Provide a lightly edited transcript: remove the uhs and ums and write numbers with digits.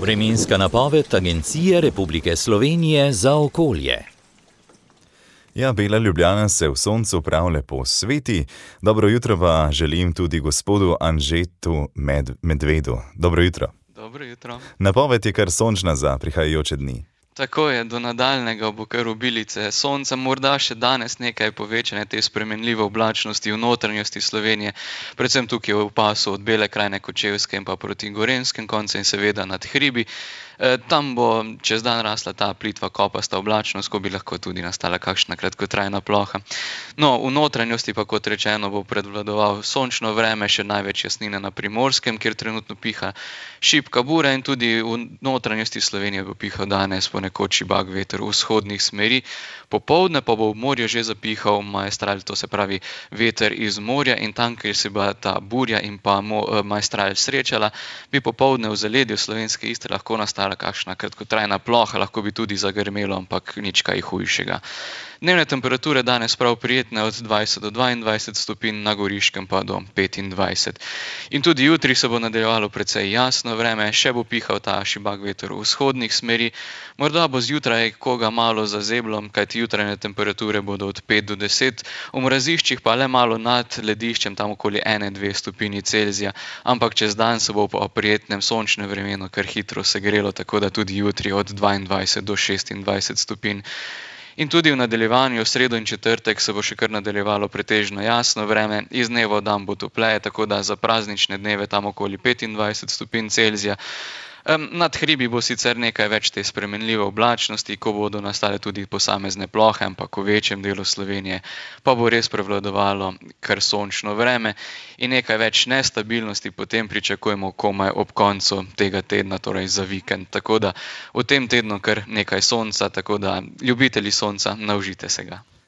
Vremenska napoved Agencije Republike Slovenije za okolje. Ja, Bela Ljubljana se v soncu prav lepo sveti. Dobro jutro pa želim tudi gospodu Anžetu Medvedu. Dobro jutro. Dobro jutro. Napoved je kar sončna za prihajajoče dni. Tako je, do nadaljnega bo kar obilice sonca, morda še danes nekaj povečane te spremenljive oblačnosti v notranjosti Slovenije, predvsem tukaj v pasu od Bele krajine, Kočevske in pa proti Gorenjskem koncu in seveda nad hribi. Tam bo čez dan rasla ta plitva kopasta oblačnost, ko bi lahko tudi nastala kakšna kratkotrajna ploha. No, v notranjosti pa, kot rečeno, bo prevladoval sončno vreme, še največ jasnine na Primorskem, kjer trenutno piha šibka bura, in tudi v notranjosti Slovenije bo pihal danes ponekod šibak veter vzhodnih smeri. Popoldne pa bo v morju že zapihal maestral, to se pravi veter iz morja, in tam, kjer se bo ta burja in pa maestral srečala, bi popoldne v zaledju slovenske Istre lahko nastala kakšna kratkotrajna ploha, lahko bi tudi zagrmelo, ampak nič kaj hujšega. Dnevne temperature danes prav prijetne od 20 do 22 stopinj, na Goriškem pa do 25. In tudi jutri se bo nadaljevalo precej jasno vreme, še bo pihal ta šibak veter vzhodnih smeri, morda bo zjutraj koga malo zazeblo, kajti jutranje temperature bodo od 5 do 10, v mraziščih pa le malo nad lediščem, tam okoli 1-2 stopinji Celzija, ampak čez dan se bo po prijetnem sončnem vremenu kar hitro segrelo, tako da tudi jutri od 22 do 26 stopinj. In tudi v nadaljevanju, v sredo in četrtek, se bo še kar nadaljevalo pretežno jasno vreme, iz dneva v dan bo topleje, tako da za praznične dneve tam okoli 25 stopinj Celzija. Nad hribi bo sicer nekaj več te spremenljive oblačnosti, ko bodo nastale tudi posamezne plohe, ampak v večjem delu Slovenije pa bo res prevladovalo kar sončno vreme in nekaj več nestabilnosti potem pričakujemo komaj ob koncu tega tedna, torej za vikend. Tako da v tem tednu kar nekaj sonca, tako da ljubitelji sonca, naužite se ga.